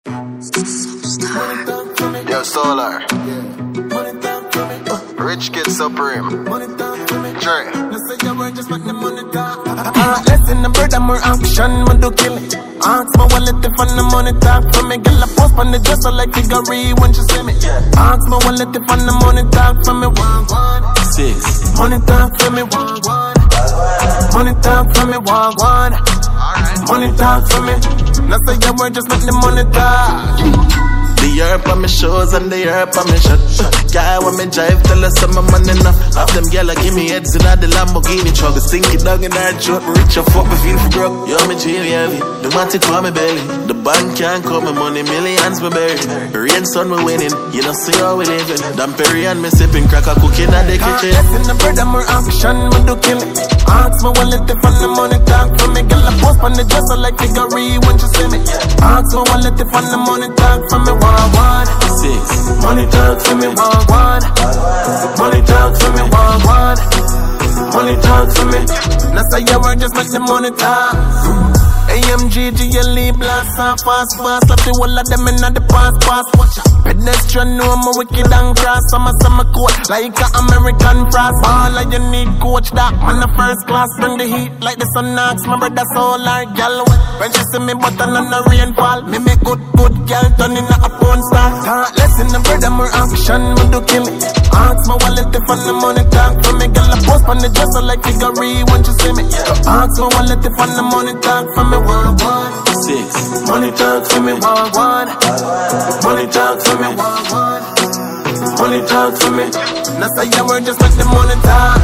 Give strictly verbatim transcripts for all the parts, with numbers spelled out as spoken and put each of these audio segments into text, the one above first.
Yo, Solar. Rich Kid Supreme. Dre. Less in the bird, I'm more action, man do kill it. Ask my wallet if I'm the money talk for me. Girl, I post on the dress, I like figure when she see me. Ask my wallet if I'm the money talk for me. One, one. Six. Money talk for me, one, one. Money talk for me, one, one. Money talk for me. Now say your word, just make the money talk. The herb on my shows and the herb on my shot. Guy when me drive, tell us some money enough. Half them gyal give me heads in the Lamborghini truck. The stinky dog in her throat, rich or fuck me feel for broke. Yo, me chill heavy, the matic for me belly. The bank can't come, my money millions me bury. Rain sun me winning, you know see how we living. Damn Perry and me sipping crack a cooking at the kitchen. Less in the bread, I'm more action, man do kill it. Ask my wallet if I'm the money talk for me. Girl, I post on the dress, I like figure when she see me. Ask my wallet if I'm the money talk for me. One, one. Six. Money talk for me, one, one. Money talk for me, one, one. Money talk for me. Now say your word, just make the money talk. A M G, G L E, blast and fast, fast. Slap the whole of them in the past, past. Watch out. Pedestrian know I'm a wicked and cross. I'm a summer coat like a American frost. All of you need coach that man the first class. Bring the heat like the sun knocks. My brother Solar, gal wet. When she see me button on the rainfall, me make good, good gal turn in a porn star. Can't less in the bread, I'm more action, man do kill it. Ask my wallet if I'm the money talk for me. Girl, I post on the dress, I like figure when she see me. Ask my wallet if I'm the money talk for me. One, one. Six. Money talk for me, one, one. Money talk for me, one, one. Money talk for me. Now say your word, just make the money talk.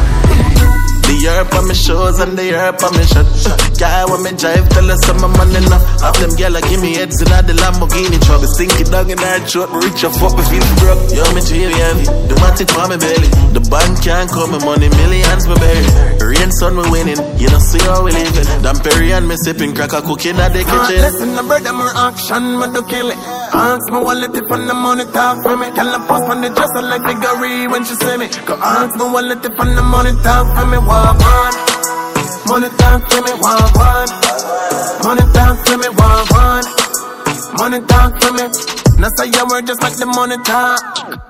The herb on my shows and the herb on my shot. Guy when me drive, tell us some money enough. Half them gyal give me heads in the Lamborghini truck. The stinky dog in her throat, rich or fuck me feel for broke. Yo, me chill heavy, the matic for me belly. The bank can't come, my money millions me bury. Rain sun me winning, you know see how we living. Damn Perry and me sipping crack a cooking at the kitchen. Less in the bread, I'm more action, man do kill it. Ask my wallet if I'm the money talk for me. Girl, I post on the dress, I like figure when she see me. Go ask my wallet if I'm the money talk for me. One, one. Money talk for me, one, one. Money talk for me, one, one. Money talk for me. Now say your word, just make the money talk.